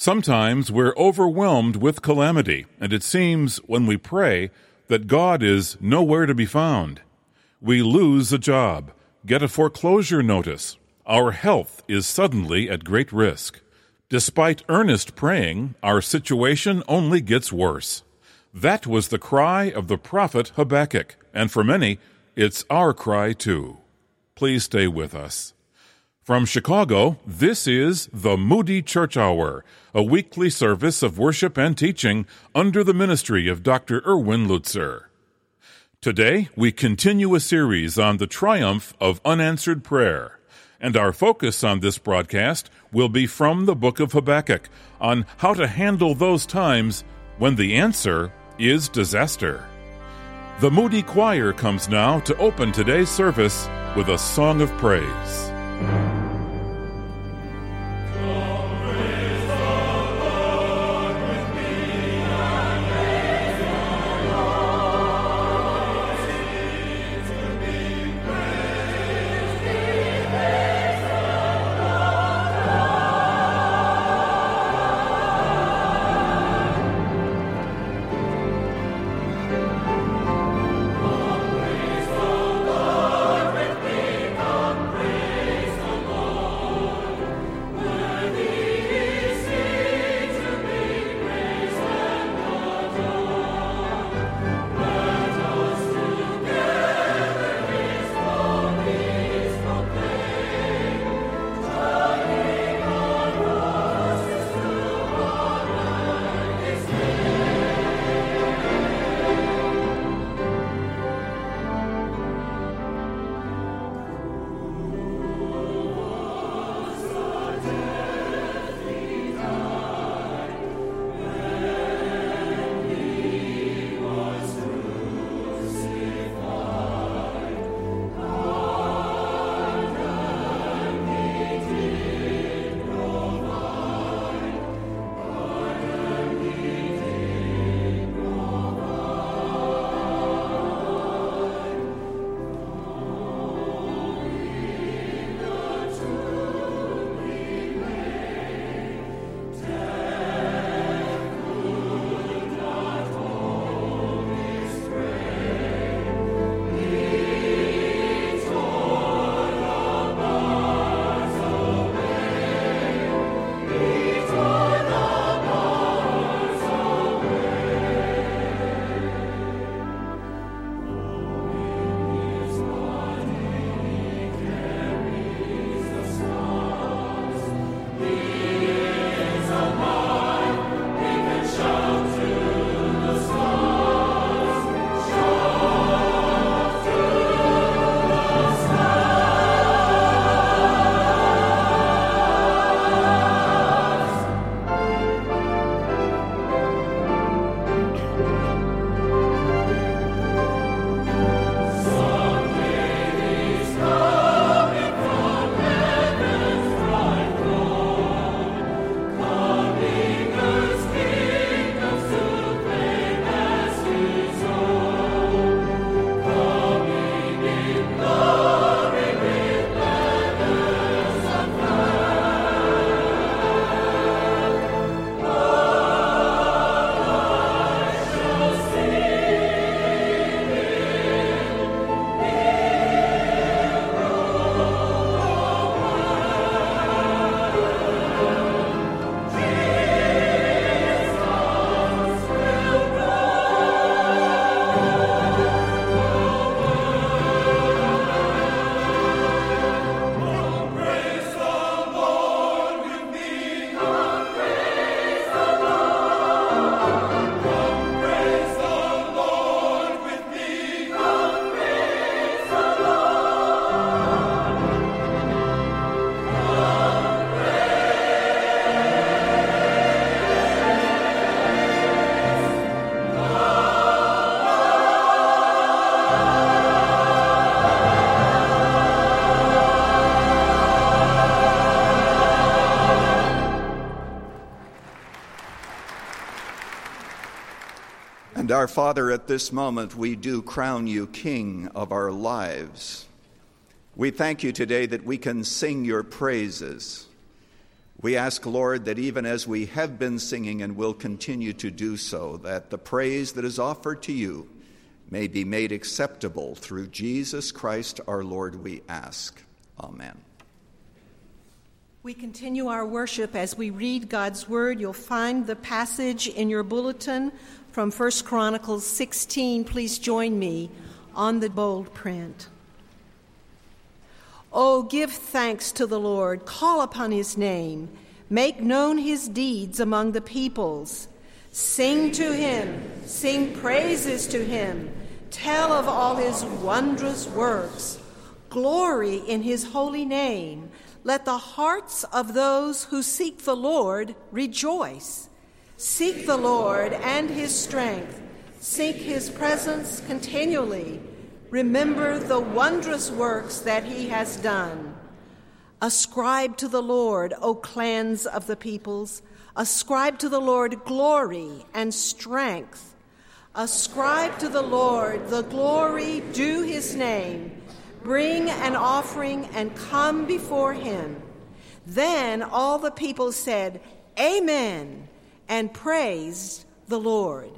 Sometimes we're overwhelmed with calamity, and it seems, when we pray, that God is nowhere to be found. We lose a job, get a foreclosure notice. Our health is suddenly at great risk. Despite earnest praying, our situation only gets worse. That was the cry of the prophet Habakkuk, and for many, it's our cry too. Please stay with us. From Chicago, this is the Moody Church Hour, a weekly service of worship and teaching under the ministry of Dr. Erwin Lutzer. Today, we continue a series on the triumph of unanswered prayer, and our focus on this broadcast will be from the book of Habakkuk on how to handle those times when the answer is disaster. The Moody Choir comes now to open today's service with a song of praise. And our Father, at this moment, we do crown you King of our lives. We thank you today that we can sing your praises. We ask, Lord, that even as we have been singing and will continue to do so, that the praise that is offered to you may be made acceptable through Jesus Christ our Lord, we ask. Amen. We continue our worship as we read God's word. You'll find the passage in your bulletin from 1 Chronicles 16. Please join me on the bold print. Oh, give thanks to the Lord, call upon his name, make known his deeds among the peoples. Sing to him, sing praises to him, tell of all his wondrous works. Glory in his holy name. Let the hearts of those who seek the Lord rejoice. Seek the Lord and his strength. Seek his presence continually. Remember the wondrous works that he has done. Ascribe to the Lord, O clans of the peoples. Ascribe to the Lord glory and strength. Ascribe to the Lord the glory due his name. Bring an offering and come before him. Then all the people said, Amen, and praised the Lord.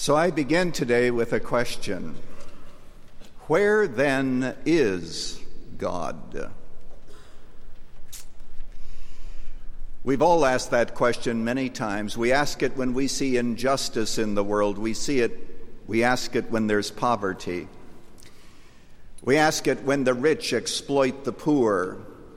So I begin today with a question. Where then is God? We've all asked that question many times. We ask it when we see injustice in the world. We ask it when there's poverty. We ask it when the rich exploit the poor.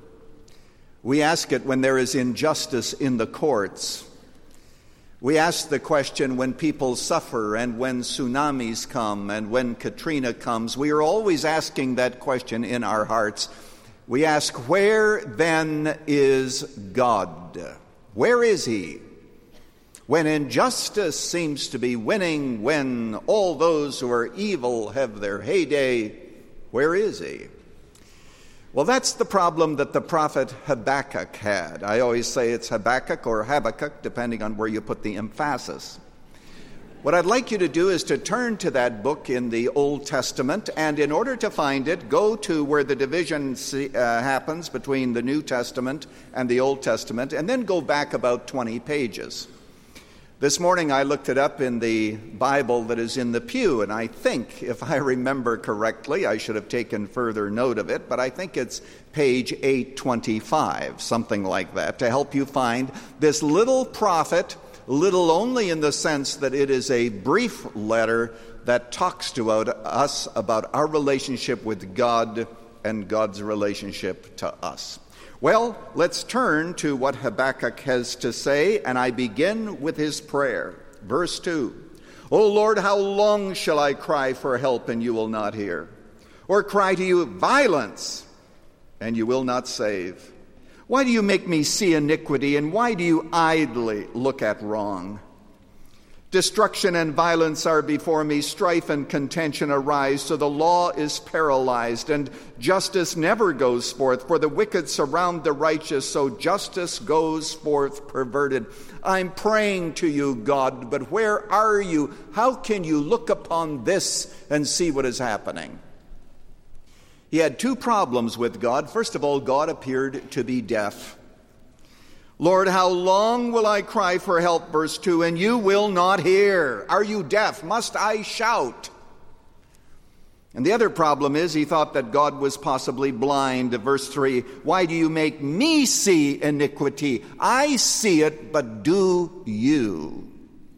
We ask it when there is injustice in the courts. We ask the question when people suffer and when tsunamis come and when Katrina comes. We are always asking that question in our hearts. We ask, where then is God? Where is He? When injustice seems to be winning, when all those who are evil have their heyday, where is He? Well, that's the problem that the prophet Habakkuk had. I always say it's Habakkuk or Habakkuk, depending on where you put the emphasis. What I'd like you to do is to turn to that book in the Old Testament, and in order to find it, go to where the division happens between the New Testament and the Old Testament, and then go back about 20 pages. This morning I looked it up in the Bible that is in the pew, and I think, if I remember correctly, I should have taken further note of it, but I think it's page 825, something like that, to help you find this little prophet, little only in the sense that it is a brief letter that talks to us about our relationship with God and God's relationship to us. Well, let's turn to what Habakkuk has to say, and I begin with his prayer. Verse 2, O Lord, how long shall I cry for help and you will not hear? Or cry to you violence and you will not save? Why do you make me see iniquity, and why do you idly look at wrong? Destruction and violence are before me, strife and contention arise, so the law is paralyzed, and justice never goes forth. For the wicked surround the righteous, so justice goes forth perverted. I'm praying to you, God, but where are you? How can you look upon this and see what is happening? He had two problems with God. First of all, God appeared to be deaf. Lord, how long will I cry for help, verse 2, and you will not hear? Are you deaf? Must I shout? And the other problem is he thought that God was possibly blind. Verse 3, why do you make me see iniquity? I see it, but do you?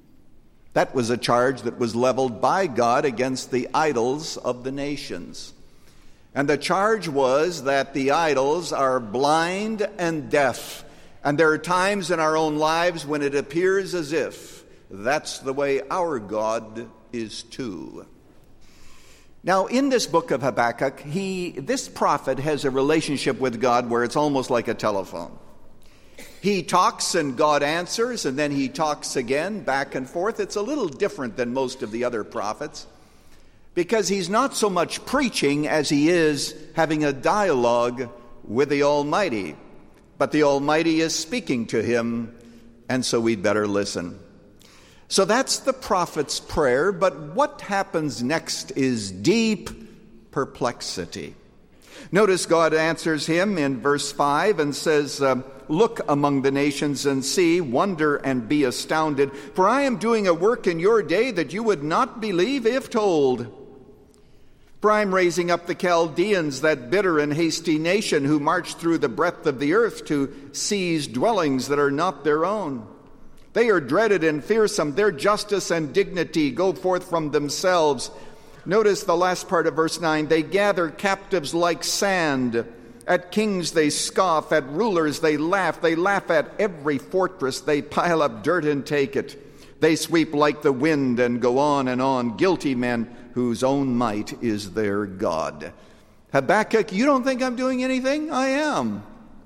That was a charge that was leveled by God against the idols of the nations. And the charge was that the idols are blind and deaf. And there are times in our own lives when it appears as if that's the way our God is too. Now, in this book of Habakkuk, this prophet has a relationship with God where it's almost like a telephone. He talks and God answers, and then he talks again, back and forth. It's a little different than most of the other prophets, because he's not so much preaching as he is having a dialogue with the Almighty. But the Almighty is speaking to him, and so we'd better listen. So that's the prophet's prayer, but what happens next is deep perplexity. Notice God answers him in verse 5 and says, look among the nations and see, wonder and be astounded, for I am doing a work in your day that you would not believe if told. For I am raising up the Chaldeans, that bitter and hasty nation, who march through the breadth of the earth to seize dwellings that are not their own. They are dreaded and fearsome. Their justice and dignity go forth from themselves. Notice the last part of verse 9. They gather captives like sand. At kings they scoff. At rulers they laugh. They laugh at every fortress. They pile up dirt and take it. They sweep like the wind and go on and on. Guilty men whose own might is their God. Habakkuk, you don't think I'm doing anything? I am.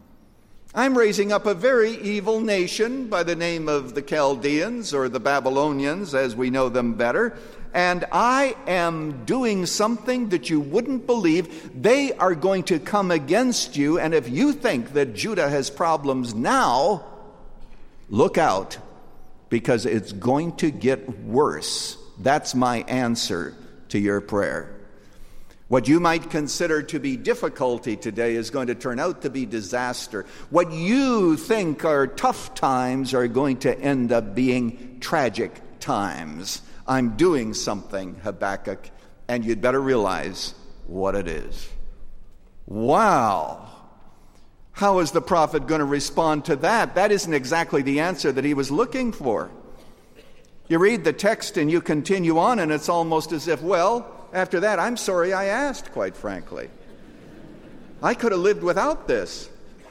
I'm raising up a very evil nation by the name of the Chaldeans, or the Babylonians as we know them better, and I am doing something that you wouldn't believe. They are going to come against you, and if you think that Judah has problems now, look out, because it's going to get worse. That's my answer to your prayer. What you might consider to be difficulty today is going to turn out to be disaster. What you think are tough times are going to end up being tragic times. I'm doing something, Habakkuk, and you'd better realize what it is. Wow! How is the prophet going to respond to that? That isn't exactly the answer that he was looking for. You read the text and you continue on, and it's almost as if, well, after that, I'm sorry I asked, quite frankly. I could have lived without this.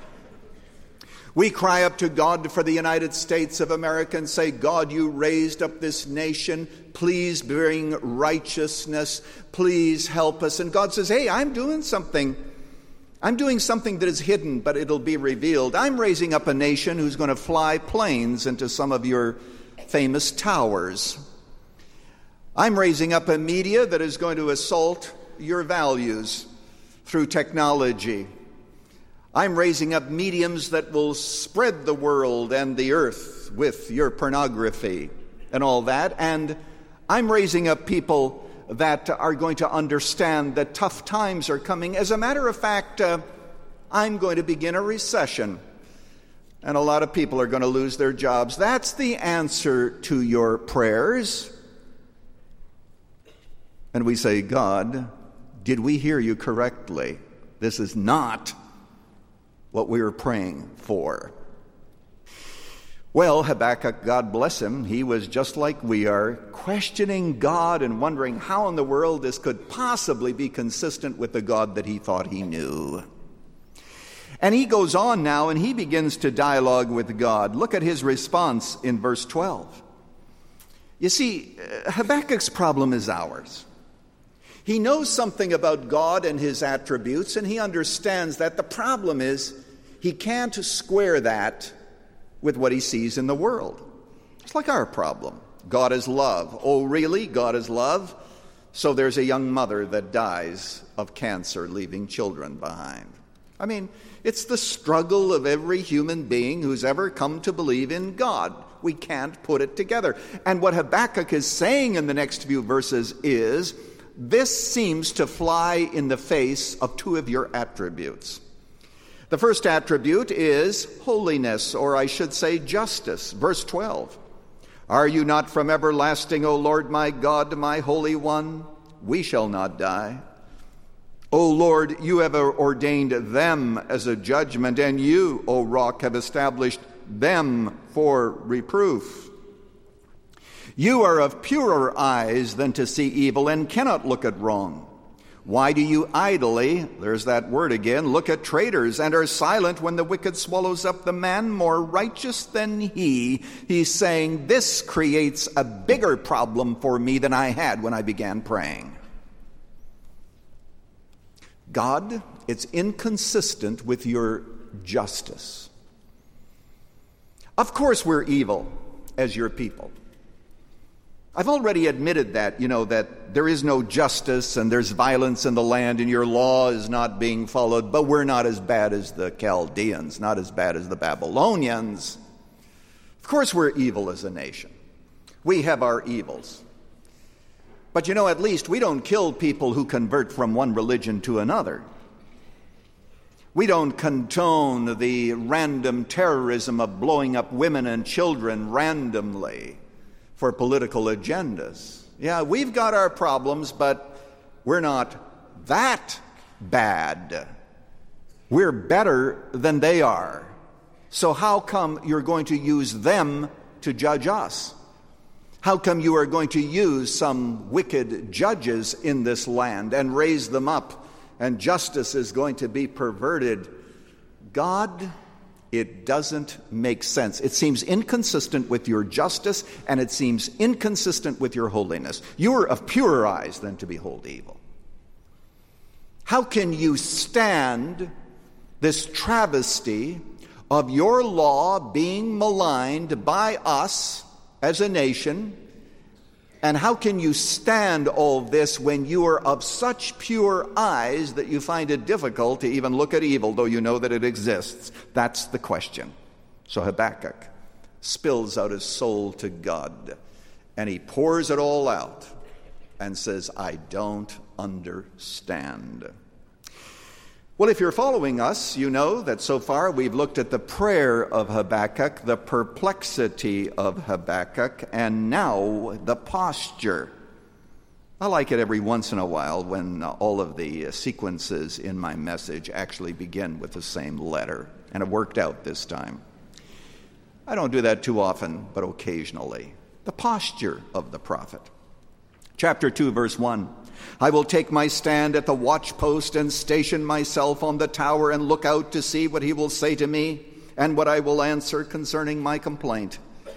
We cry up to God for the United States of America and say, God, you raised up this nation. Please bring righteousness. Please help us. And God says, hey, I'm doing something. I'm doing something that is hidden, but it'll be revealed. I'm raising up a nation who's going to fly planes into some of your famous towers. I'm raising up a media that is going to assault your values through technology. I'm raising up mediums that will spread the world and the earth with your pornography and all that. And I'm raising up people that are going to understand that tough times are coming. As a matter of fact, I'm going to begin a recession, and a lot of people are going to lose their jobs. That's the answer to your prayers. And we say, God, did we hear you correctly? This is not what we were praying for. Well, Habakkuk, God bless him, he was just like we are, questioning God and wondering how in the world this could possibly be consistent with the God that he thought he knew. And he goes on now and he begins to dialogue with God. Look at his response in verse 12. You see, Habakkuk's problem is ours. He knows something about God and his attributes, and he understands that the problem is he can't square that with what he sees in the world. It's like our problem. God is love. Oh, really? God is love? So there's a young mother that dies of cancer, leaving children behind. I mean, it's the struggle of every human being who's ever come to believe in God. We can't put it together. And what Habakkuk is saying in the next few verses is, this seems to fly in the face of two of your attributes. The first attribute is holiness, or I should say justice. Verse 12. Are you not from everlasting, O Lord my God, my Holy One? We shall not die. O Lord, you have ordained them as a judgment, and you, O Rock, have established them for reproof. You are of purer eyes than to see evil, and cannot look at wrong. Why do you idly, there's that word again, look at traitors, and are silent when the wicked swallows up the man more righteous than he? He's saying, this creates a bigger problem for me than I had when I began praying. God, it's inconsistent with your justice. Of course we're evil as your people. I've already admitted that, that there is no justice and there's violence in the land and your law is not being followed, but we're not as bad as the Chaldeans, not as bad as the Babylonians. Of course we're evil as a nation. We have our evils. But at least we don't kill people who convert from one religion to another. We don't condone the random terrorism of blowing up women and children randomly for political agendas. Yeah, we've got our problems, but we're not that bad. We're better than they are. So how come you're going to use them to judge us? How come you are going to use some wicked judges in this land and raise them up, and justice is going to be perverted? God, it doesn't make sense. It seems inconsistent with your justice, and it seems inconsistent with your holiness. You are of purer eyes than to behold evil. How can you stand this travesty of your law being maligned by us as a nation? And how can you stand all this when you are of such pure eyes that you find it difficult to even look at evil, though you know that it exists? That's the question. So Habakkuk spills out his soul to God, and he pours it all out and says, I don't understand. Well, if you're following us, you know that so far we've looked at the prayer of Habakkuk, the perplexity of Habakkuk, and now the posture. I like it every once in a while when all of the sequences in my message actually begin with the same letter, and it worked out this time. I don't do that too often, but occasionally. The posture of the prophet. Chapter 2, verse 1. I will take my stand at the watchpost and station myself on the tower and look out to see what he will say to me and what I will answer concerning my complaint.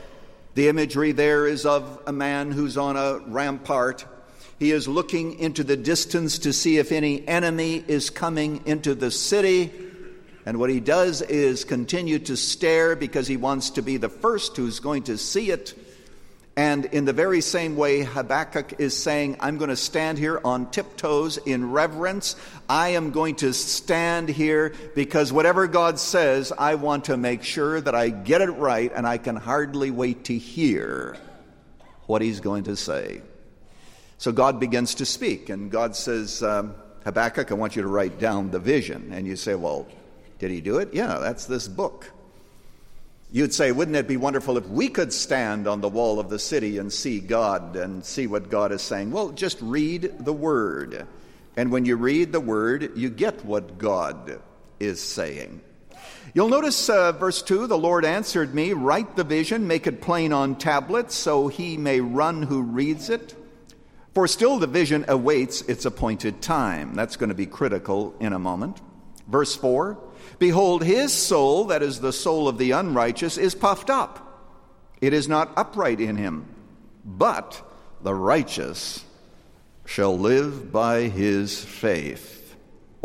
The imagery there is of a man who's on a rampart. He is looking into the distance to see if any enemy is coming into the city. And what he does is continue to stare because he wants to be the first who's going to see it. And in the very same way, Habakkuk is saying, I'm going to stand here on tiptoes in reverence. I am going to stand here because whatever God says, I want to make sure that I get it right, and I can hardly wait to hear what he's going to say. So God begins to speak, and God says, Habakkuk, I want you to write down the vision. And you say, well, did he do it? Yeah, that's this book. You'd say, wouldn't it be wonderful if we could stand on the wall of the city and see God and see what God is saying? Well, just read the Word. And when you read the Word, you get what God is saying. You'll notice verse 2, the Lord answered me, write the vision, make it plain on tablets, so he may run who reads it. For still the vision awaits its appointed time. That's going to be critical in a moment. Verse 4, behold, his soul, that is the soul of the unrighteous, is puffed up. It is not upright in him, but the righteous shall live by his faith.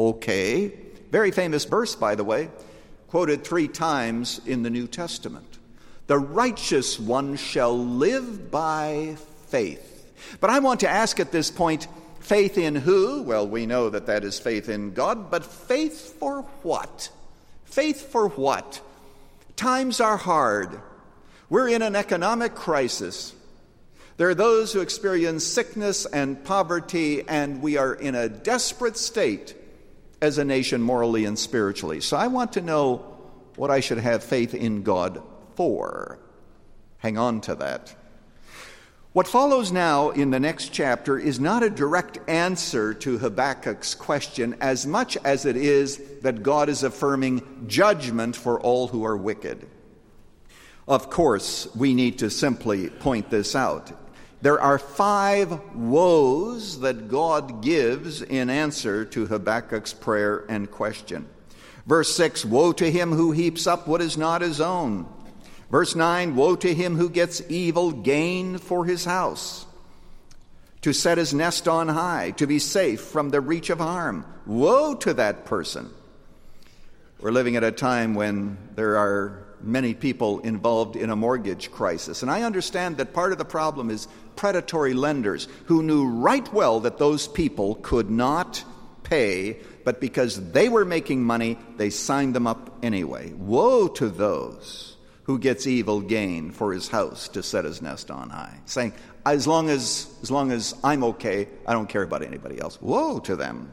Okay. Very famous verse, by the way, quoted 3 times in the New Testament. The righteous one shall live by faith. But I want to ask at this point, faith in who? Well, we know that is faith in God, but faith for what? Faith for what? Times are hard. We're in an economic crisis. There are those who experience sickness and poverty, and we are in a desperate state as a nation morally and spiritually. So I want to know what I should have faith in God for. Hang on to that. What follows now in the next chapter is not a direct answer to Habakkuk's question as much as it is that God is affirming judgment for all who are wicked. Of course, we need to simply point this out. There are 5 woes that God gives in answer to Habakkuk's prayer and question. Verse 6, woe to him who heaps up what is not his own. Verse 9, woe to him who gets evil gain for his house, to set his nest on high, to be safe from the reach of harm. Woe to that person. We're living at a time when there are many people involved in a mortgage crisis. And I understand that part of the problem is predatory lenders who knew right well that those people could not pay, but because they were making money, they signed them up anyway. Woe to those who gets evil gain for his house to set his nest on high, saying, as long as I'm okay, I don't care about anybody else. Woe to them.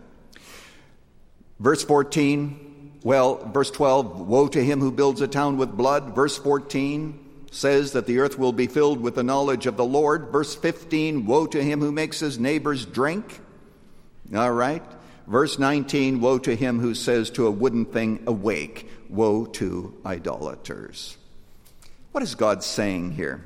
Verse 14, verse 12, woe to him who builds a town with blood. Verse 14 says that the earth will be filled with the knowledge of the Lord. Verse 15, woe to him who makes his neighbors drink. All right. Verse 19, woe to him who says to a wooden thing, awake. Woe to idolaters. What is God saying here?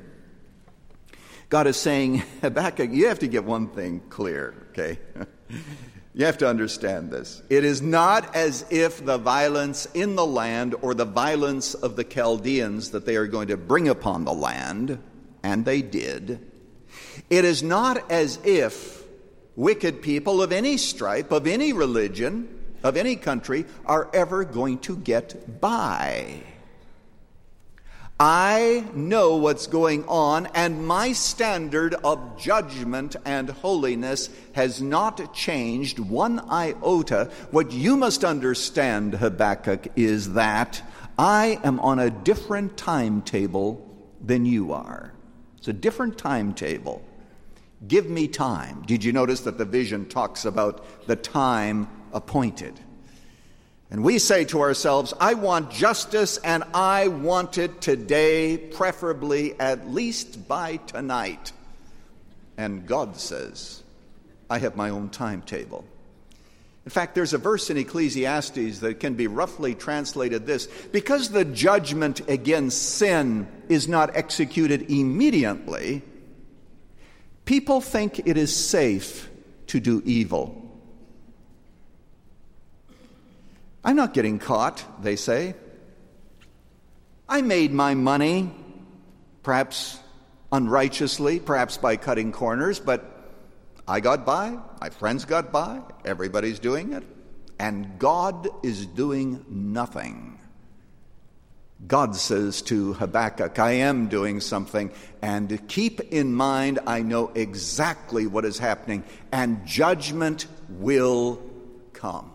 God is saying, Habakkuk, you have to get one thing clear, okay? You have to understand this. It is not as if the violence in the land or the violence of the Chaldeans that they are going to bring upon the land, and they did. It is not as if wicked people of any stripe, of any religion, of any country, are ever going to get by. I know what's going on, and my standard of judgment and holiness has not changed one iota. What you must understand, Habakkuk, is that I am on a different timetable than you are. It's a different timetable. Give me time. Did you notice that the vision talks about the time appointed? And we say to ourselves, I want justice and I want it today, preferably at least by tonight. And God says, I have my own timetable. In fact, there's a verse in Ecclesiastes that can be roughly translated this: because the judgment against sin is not executed immediately, people think it is safe to do evil. I'm not getting caught, they say. I made my money, perhaps unrighteously, perhaps by cutting corners, but I got by, my friends got by, everybody's doing it, and God is doing nothing. God says to Habakkuk, I am doing something, and keep in mind, I know exactly what is happening, and judgment will come.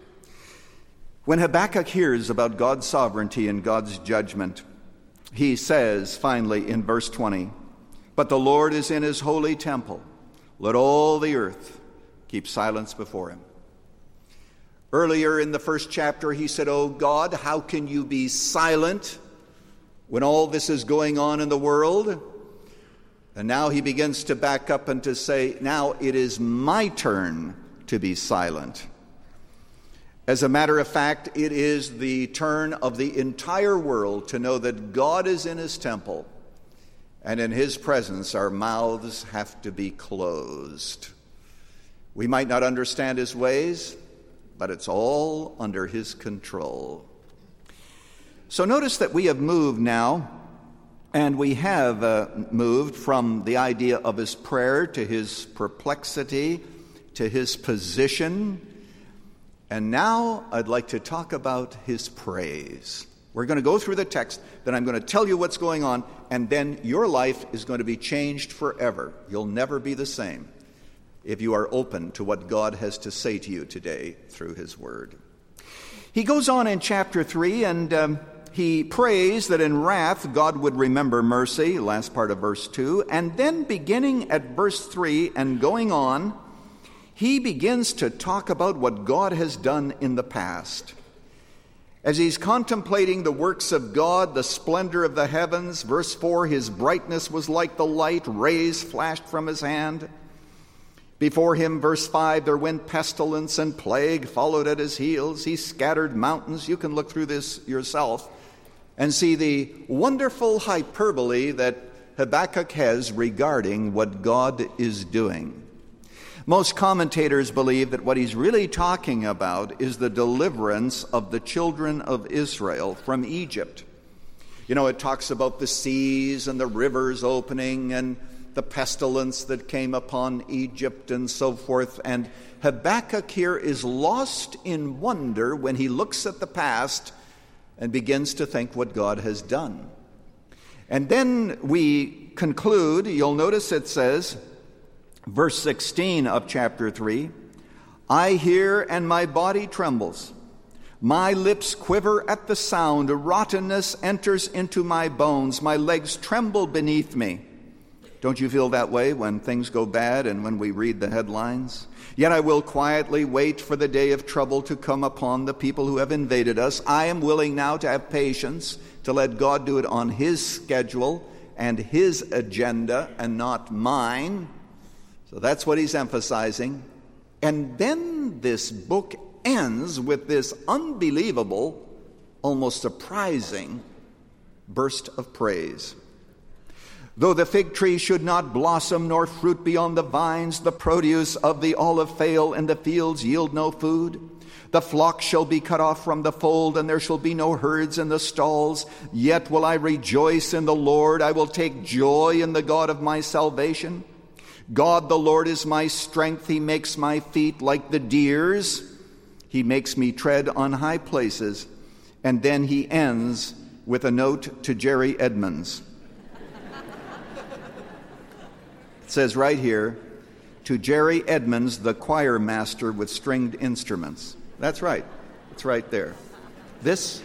When Habakkuk hears about God's sovereignty and God's judgment, he says finally in verse 20, but the Lord is in his holy temple. Let all the earth keep silence before him. Earlier in the first chapter, he said, Oh God, how can you be silent when all this is going on in the world? And now he begins to back up and to say, now it is my turn to be silent. As a matter of fact, it is the turn of the entire world to know that God is in his temple, and in his presence our mouths have to be closed. We might not understand his ways, but it's all under his control. So notice that we have moved now, and we have moved from the idea of his prayer to his perplexity to his position. And now I'd like to talk about his praise. We're going to go through the text, then I'm going to tell you what's going on, and then your life is going to be changed forever. You'll never be the same if you are open to what God has to say to you today through his word. He goes on in chapter 3, and he prays that in wrath God would remember mercy, last part of verse 2, and then beginning at verse 3 and going on, he begins to talk about what God has done in the past. As he's contemplating the works of God, the splendor of the heavens, verse 4, his brightness was like the light, rays flashed from his hand. Before him, verse 5, there went pestilence and plague followed at his heels. He scattered mountains. You can look through this yourself and see the wonderful hyperbole that Habakkuk has regarding what God is doing. Most commentators believe that what he's really talking about is the deliverance of the children of Israel from Egypt. You know, it talks about the seas and the rivers opening and the pestilence that came upon Egypt and so forth. And Habakkuk here is lost in wonder when he looks at the past and begins to think what God has done. And then we conclude, you'll notice it says, verse 16 of chapter 3, I hear and my body trembles. My lips quiver at the sound. A rottenness enters into my bones. My legs tremble beneath me. Don't you feel that way when things go bad and when we read the headlines? Yet I will quietly wait for the day of trouble to come upon the people who have invaded us. I am willing now to have patience, to let God do it on his schedule and his agenda and not mine. So that's what he's emphasizing. And then this book ends with this unbelievable, almost surprising burst of praise. Though the fig tree should not blossom, nor fruit be on the vines, the produce of the olive fail, and the fields yield no food, the flock shall be cut off from the fold, and there shall be no herds in the stalls. Yet will I rejoice in the Lord. I will take joy in the God of my salvation. God the Lord is my strength. He makes my feet like the deer's. He makes me tread on high places. And then he ends with a note to Jerry Edmonds. It says right here, to Jerry Edmonds, the choir master with stringed instruments. That's right. It's right there. This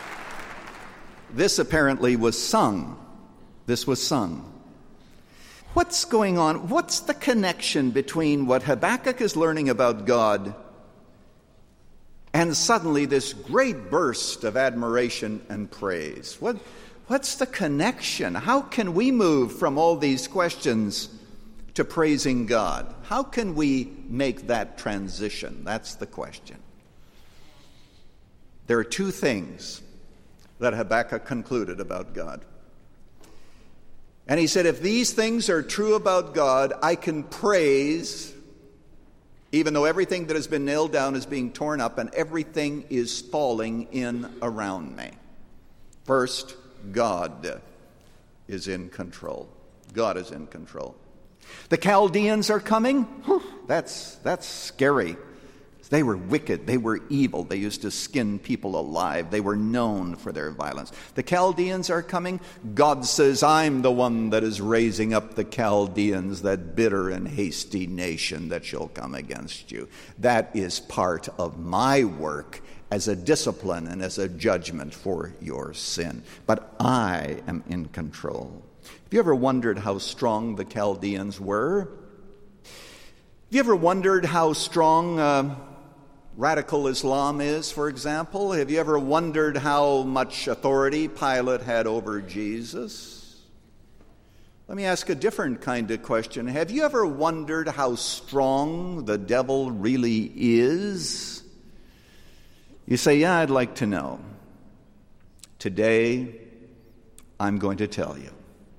apparently was sung. This was sung. What's going on? What's the connection between what Habakkuk is learning about God and suddenly this great burst of admiration and praise? What's the connection? How can we move from all these questions to praising God? How can we make that transition? That's the question. There are two things that Habakkuk concluded about God. And he said, if these things are true about God, I can praise, even though everything that has been nailed down is being torn up and everything is falling in around me. First, God is in control. God is in control. The Chaldeans are coming. That's scary. They were wicked. They were evil. They used to skin people alive. They were known for their violence. The Chaldeans are coming. God says, I'm the one that is raising up the Chaldeans, that bitter and hasty nation that shall come against you. That is part of my work as a discipline and as a judgment for your sin. But I am in control. Have you ever wondered how strong the Chaldeans were? Have you ever wondered how strong radical Islam is, for example? Have you ever wondered how much authority Pilate had over Jesus? Let me ask a different kind of question. Have you ever wondered how strong the devil really is? You say, yeah, I'd like to know. Today, I'm going to tell you.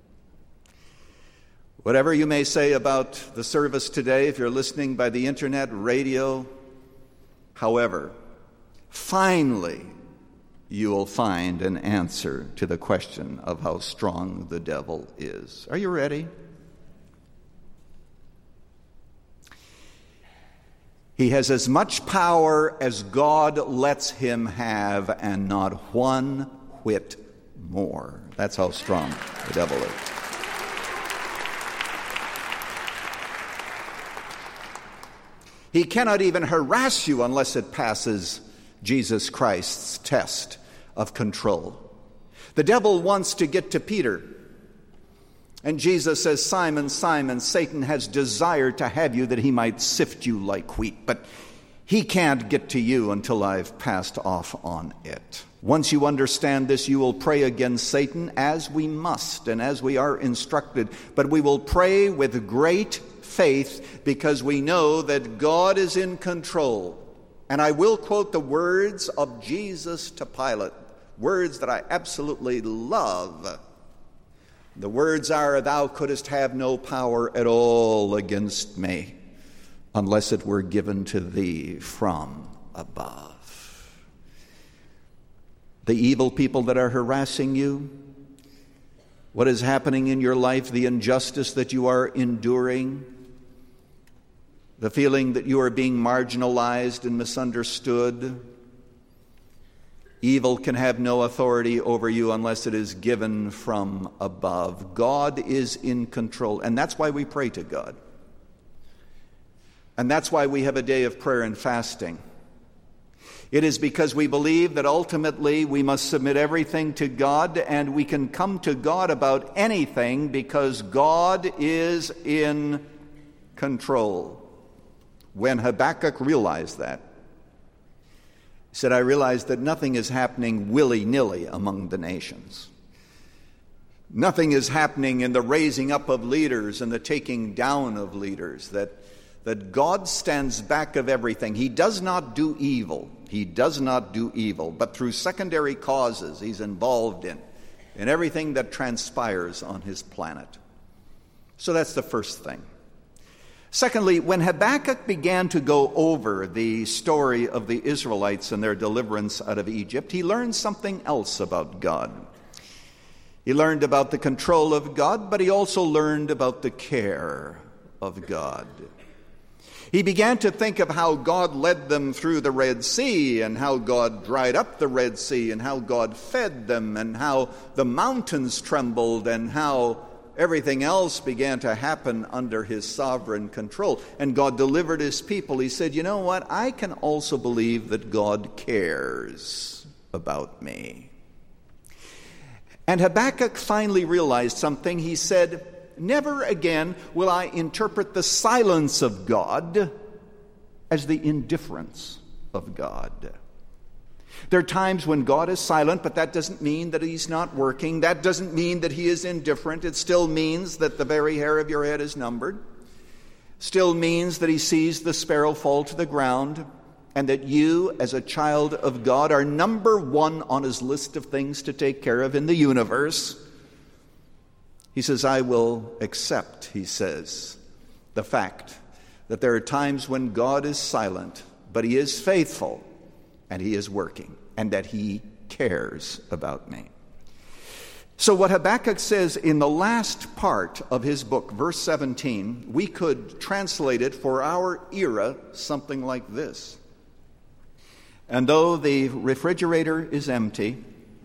Whatever you may say about the service today, if you're listening by the internet, radio, however, finally you will find an answer to the question of how strong the devil is. Are you ready? He has as much power as God lets him have, and not one whit more. That's how strong the devil is. He cannot even harass you unless it passes Jesus Christ's test of control. The devil wants to get to Peter. And Jesus says, Simon, Simon, Satan has desired to have you that he might sift you like wheat. But he can't get to you until I've passed off on it. Once you understand this, you will pray against Satan as we must and as we are instructed. But we will pray with great faith because we know that God is in control. And I will quote the words of Jesus to Pilate, words that I absolutely love. The words are, thou couldst have no power at all against me unless it were given to thee from above. The evil people that are harassing you, what is happening in your life, the injustice that you are enduring, the feeling that you are being marginalized and misunderstood. Evil can have no authority over you unless it is given from above. God is in control, and that's why we pray to God. And that's why we have a day of prayer and fasting. It is because we believe that ultimately we must submit everything to God, and we can come to God about anything because God is in control. When Habakkuk realized that, he said, I realized that nothing is happening willy-nilly among the nations. Nothing is happening in the raising up of leaders and the taking down of leaders, that God stands back of everything. He does not do evil. He does not do evil, but through secondary causes he's involved in everything that transpires on his planet. So that's the first thing. Secondly, when Habakkuk began to go over the story of the Israelites and their deliverance out of Egypt, he learned something else about God. He learned about the control of God, but he also learned about the care of God. He began to think of how God led them through the Red Sea and how God dried up the Red Sea and how God fed them and how the mountains trembled and how everything else began to happen under his sovereign control. And God delivered his people. He said, you know what? I can also believe that God cares about me. And Habakkuk finally realized something. He said, never again will I interpret the silence of God as the indifference of God. There are times when God is silent, but that doesn't mean that he's not working. That doesn't mean that he is indifferent. It still means that the very hair of your head is numbered. Still means that he sees the sparrow fall to the ground, and that you, as a child of God, are number one on his list of things to take care of in the universe. He says, I will accept, he says, the fact that there are times when God is silent, but he is faithful, and he is working, and that he cares about me. So what Habakkuk says in the last part of his book, verse 17, we could translate it for our era something like this. And though the refrigerator is empty,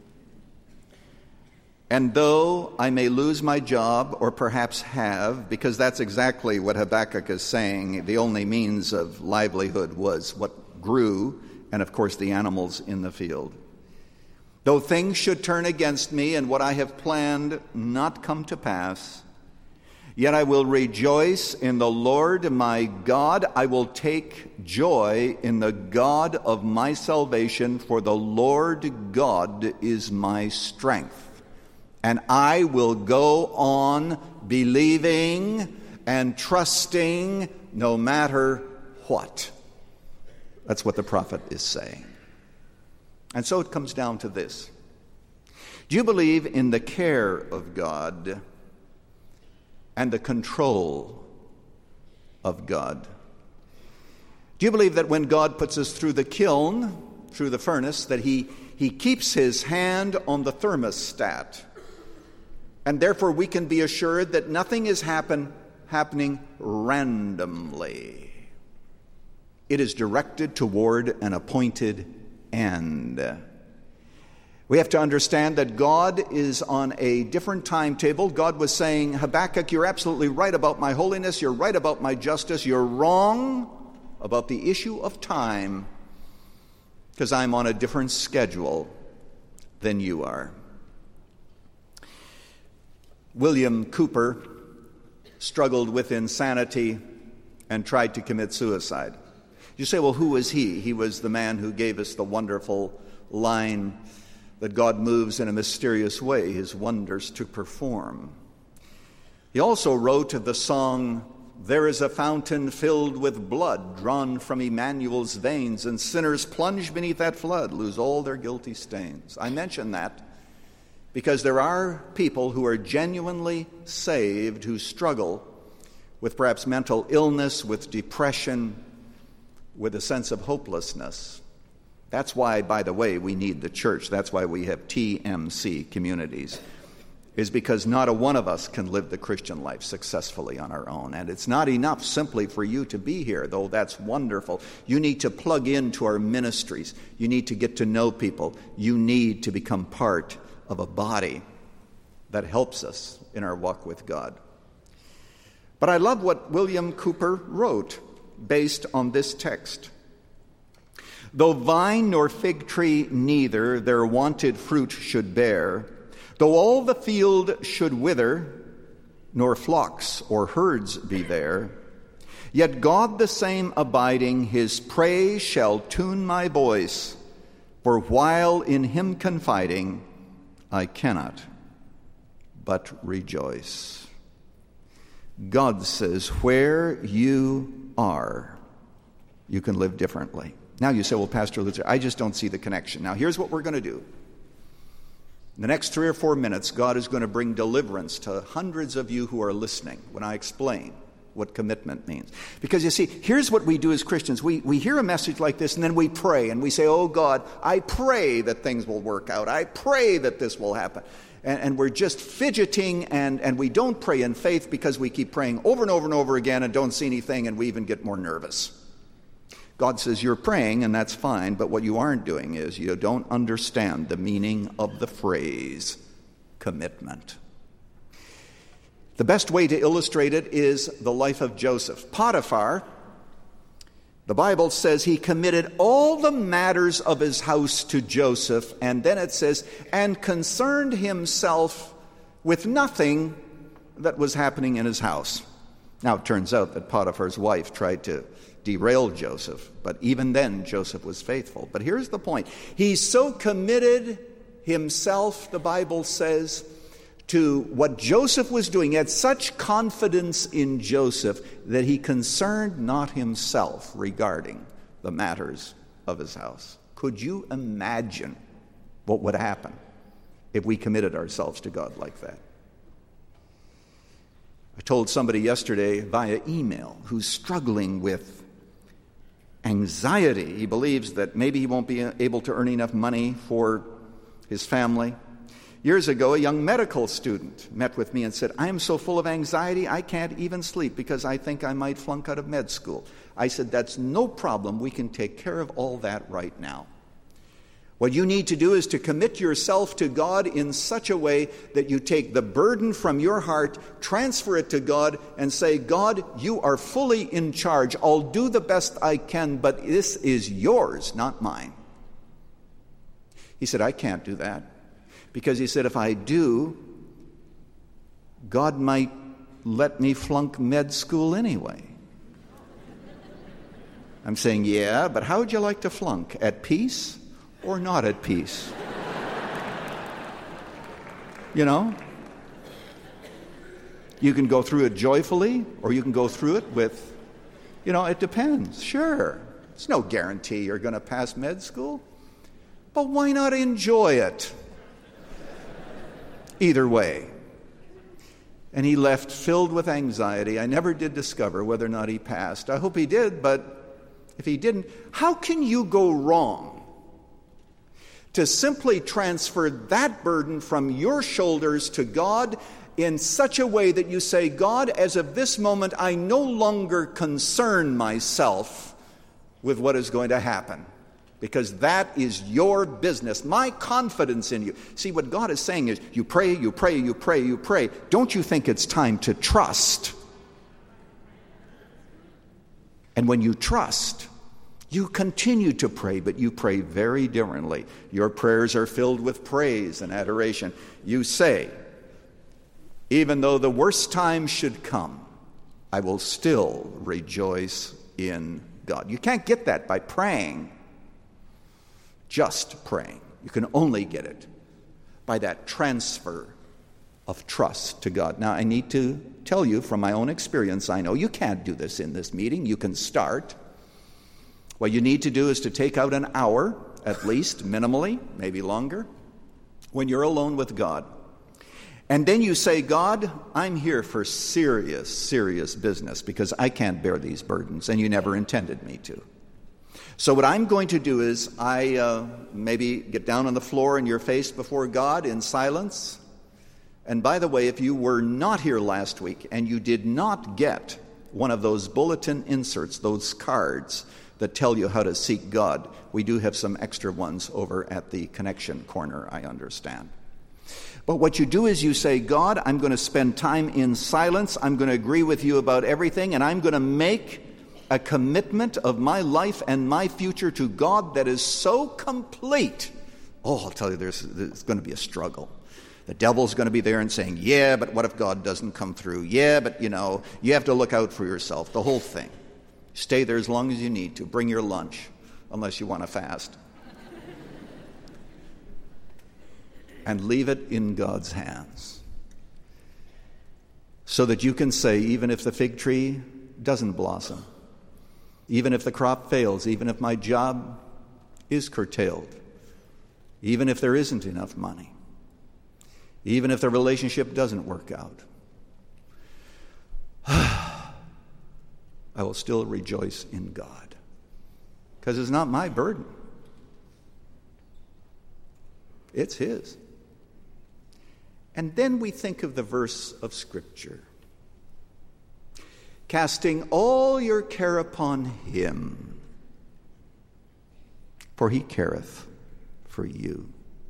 and though I may lose my job, or perhaps have, because that's exactly what Habakkuk is saying, the only means of livelihood was what grew, and of course the animals in the field. Though things should turn against me and what I have planned not come to pass, yet I will rejoice in the Lord my God. I will take joy in the God of my salvation, for the Lord God is my strength. And I will go on believing and trusting no matter what. That's what the prophet is saying. And so it comes down to this. Do you believe in the care of God and the control of God? Do you believe that when God puts us through the kiln, through the furnace, that he keeps his hand on the thermostat, and therefore we can be assured that nothing is happening randomly? It is directed toward an appointed end. We have to understand that God is on a different timetable. God was saying, Habakkuk, you're absolutely right about my holiness. You're right about my justice. You're wrong about the issue of time, because I'm on a different schedule than you are. William Cooper struggled with insanity and tried to commit suicide. You say, well, who was he? He was the man who gave us the wonderful line that God moves in a mysterious way, his wonders to perform. He also wrote the song, There is a fountain filled with blood drawn from Emmanuel's veins, and sinners plunge beneath that flood, lose all their guilty stains. I mention that because there are people who are genuinely saved who struggle with perhaps mental illness, with depression, with a sense of hopelessness. That's why, by the way, we need the church. That's why we have TMC communities, is because not a one of us can live the Christian life successfully on our own. And it's not enough simply for you to be here, though that's wonderful. You need to plug into our ministries. You need to get to know people. You need to become part of a body that helps us in our walk with God. But I love what William Cooper wrote based on this text. Though vine nor fig tree neither their wonted fruit should bear, though all the field should wither, nor flocks or herds be there, yet God the same abiding, his praise shall tune my voice, for while in him confiding, I cannot but rejoice. God says, where you are, you can live differently. Now you say, well, Pastor Luther, I just don't see the connection. Now here's what we're going to do. In the next 3 or 4 minutes, God is going to bring deliverance to hundreds of you who are listening when I explain what commitment means. Because you see, here's what we do as Christians. We hear a message like this, and then we pray, and we say, oh God, I pray that things will work out. I pray that this will happen. And we're just fidgeting, and we don't pray in faith because we keep praying over and over and over again and don't see anything, and we even get more nervous. God says you're praying, and that's fine, but what you aren't doing is you don't understand the meaning of the phrase commitment. The best way to illustrate it is the life of Joseph. Potiphar, the Bible says he committed all the matters of his house to Joseph, and then it says, and concerned himself with nothing that was happening in his house. Now, it turns out that Potiphar's wife tried to derail Joseph, but even then Joseph was faithful. But here's the point. He's so committed himself, the Bible says, to what Joseph was doing. He had such confidence in Joseph that he concerned not himself regarding the matters of his house. Could you imagine what would happen if we committed ourselves to God like that? I told somebody yesterday via email who's struggling with anxiety. He believes that maybe he won't be able to earn enough money for his family. Years ago, a young medical student met with me and said, I am so full of anxiety, I can't even sleep because I think I might flunk out of med school. I said, that's no problem. We can take care of all that right now. What you need to do is to commit yourself to God in such a way that you take the burden from your heart, transfer it to God, and say, God, you are fully in charge. I'll do the best I can, but this is yours, not mine. He said, I can't do that. Because he said, if I do, God might let me flunk med school anyway. I'm saying, yeah, but how would you like to flunk? At peace or not at peace? You know? You can go through it joyfully, or you can go through it with, it depends. Sure. It's no guarantee you're going to pass med school. But why not enjoy it? Either way. And he left filled with anxiety. I never did discover whether or not he passed. I hope he did, but if he didn't, how can you go wrong to simply transfer that burden from your shoulders to God in such a way that you say, God, as of this moment, I no longer concern myself with what is going to happen. Because that is your business. My confidence in you. See, what God is saying is, you pray, you pray, you pray, you pray. Don't you think it's time to trust? And when you trust, you continue to pray, but you pray very differently. Your prayers are filled with praise and adoration. You say, even though the worst time should come, I will still rejoice in God. You can't get that by praying. Just praying. You can only get it by that transfer of trust to God. Now, I need to tell you from my own experience, I know you can't do this in this meeting. You can start. What you need to do is to take out an hour, at least, minimally, maybe longer, when you're alone with God. And then you say, God, I'm here for serious, serious business because I can't bear these burdens, and you never intended me to. So what I'm going to do is I maybe get down on the floor in your face before God in silence. And by the way, if you were not here last week and you did not get one of those bulletin inserts, those cards that tell you how to seek God, we do have some extra ones over at the connection corner, I understand. But what you do is you say, God, I'm going to spend time in silence. I'm going to agree with you about everything, and I'm going to make a commitment of my life and my future to God that is so complete. Oh, I'll tell you, there's going to be a struggle. The devil's going to be there and saying, yeah, but what if God doesn't come through? Yeah, but, you have to look out for yourself. The whole thing. Stay there as long as you need to. Bring your lunch, unless you want to fast. And leave it in God's hands. So that you can say, even if the fig tree doesn't blossom, even if the crop fails, even if my job is curtailed, even if there isn't enough money, even if the relationship doesn't work out, I will still rejoice in God. Because it's not my burden. It's His. And then we think of the verse of Scripture. Casting all your care upon Him, for He careth for you.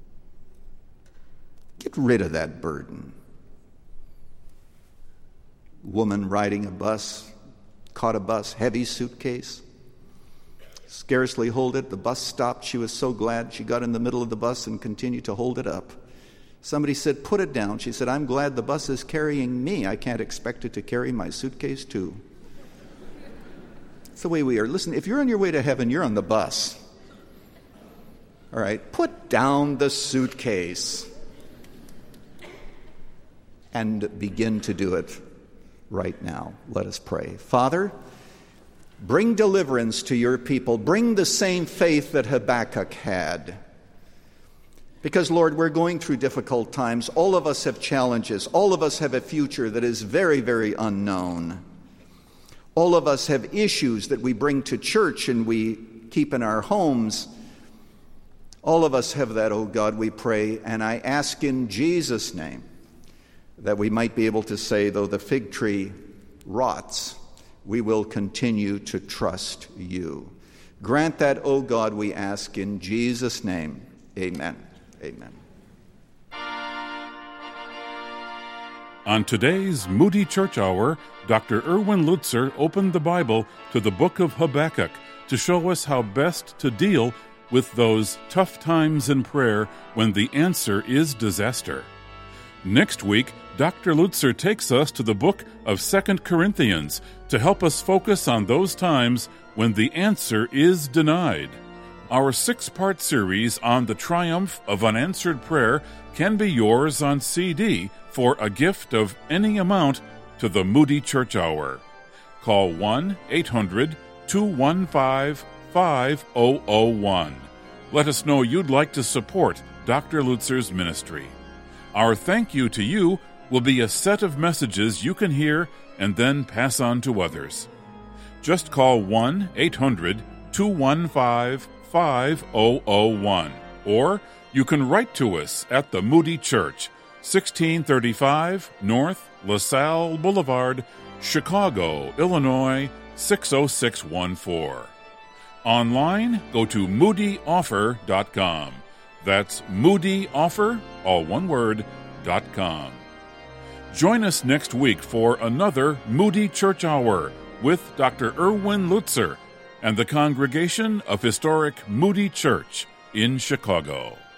Get rid of that burden. Woman riding a bus, caught a bus, heavy suitcase, scarcely hold it. The bus stopped. She was so glad she got in the middle of the bus and continued to hold it up Somebody said, put it down. She said, I'm glad the bus is carrying me. I can't expect it to carry my suitcase too. That's the way we are. Listen, if you're on your way to heaven, you're on the bus. All right, put down the suitcase and begin to do it right now. Let us pray. Father, bring deliverance to your people. Bring the same faith that Habakkuk had. Because, Lord, we're going through difficult times. All of us have challenges. All of us have a future that is very, very unknown. All of us have issues that we bring to church and we keep in our homes. All of us have that, oh God, we pray. And I ask in Jesus' name that we might be able to say, though the fig tree rots, we will continue to trust you. Grant that, oh God, we ask in Jesus' name. Amen. Amen. On today's Moody Church Hour, Dr. Erwin Lutzer opened the Bible to the book of Habakkuk to show us how best to deal with those tough times in prayer when the answer is disaster. Next week, Dr. Lutzer takes us to the book of 2 Corinthians to help us focus on those times when the answer is denied. Our 6-part series on the triumph of unanswered prayer can be yours on CD for a gift of any amount to the Moody Church Hour. Call 1-800-215-5001. Let us know you'd like to support Dr. Lutzer's ministry. Our thank you to you will be a set of messages you can hear and then pass on to others. Just call 1-800-215-5001, or you can write to us at the Moody Church, 1635 North LaSalle Boulevard, Chicago, Illinois, 60614. Online, go to moodyoffer.com. That's moodyoffer, all one word, .com. Join us next week for another Moody Church Hour with Dr. Erwin Lutzer and the congregation of historic Moody Church in Chicago.